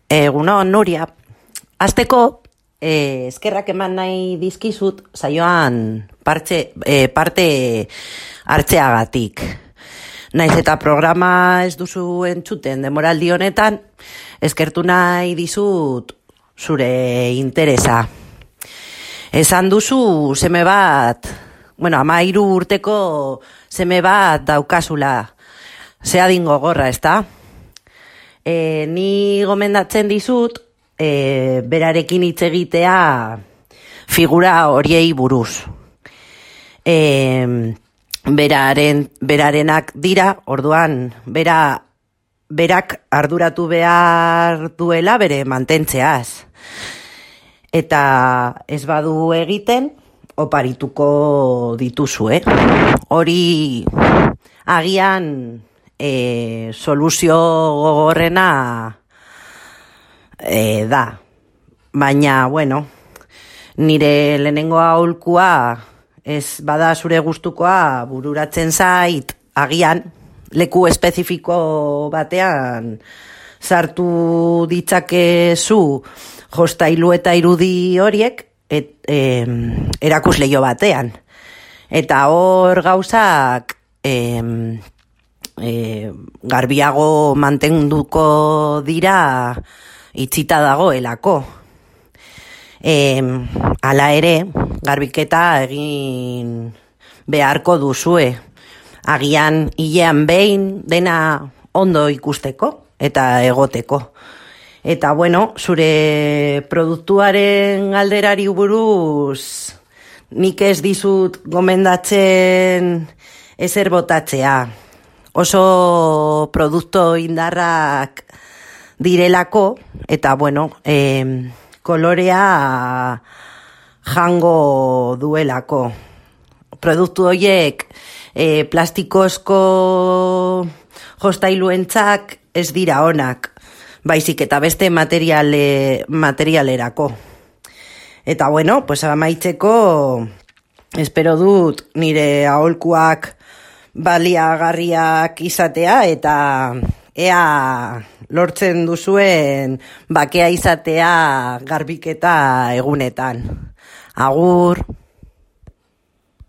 Egunon, Nuria. Azteko, eskerrak eman nahi dizkizut saioan parte hartzeagatik. Naiz eta programa ez duzu entzuten demoraldi honetan, eskertu nahi dizut zure interesa. Esan duzu seme bat, 13 urteko seme bat daukazula, zehadin gogorra, ezta? Ni gomendatzen dizut, berarekin hitz egitea figura horiei buruz. Berarenak dira, orduan, berak arduratu behar duela bere mantentzeaz. Eta ez badu egiten, oparituko dituzu, Hori agian soluzio gogorrena da. Baina, nire lehenengo aholkua ez bada zure gustukoa bururatzen zait, agian leku espezifiko batean sartu ditzakezu jostailu eta irudi horiek erakusleio batean. Eta hor gauzak garbiago mantenduko dira itxita dagoelako. Hala ere, garbiketa egin beharko duzue. Agian hilean behin dena ondo ikusteko eta egoteko. Eta zure produktuaren galderari buruz nik ez dizut gomendatzen ezer botatzea. Oso produkto indarrak direlako eta kolorea jango duelako. Produktu horiek plastikozko jostailuentzak ez dira onak, baizik eta beste materialerako. Eta amaitzeko, espero dut nire aholkuak baliagarriak izatea eta ea lortzen duzuen bakea izatea garbiketa egunetan. Agur!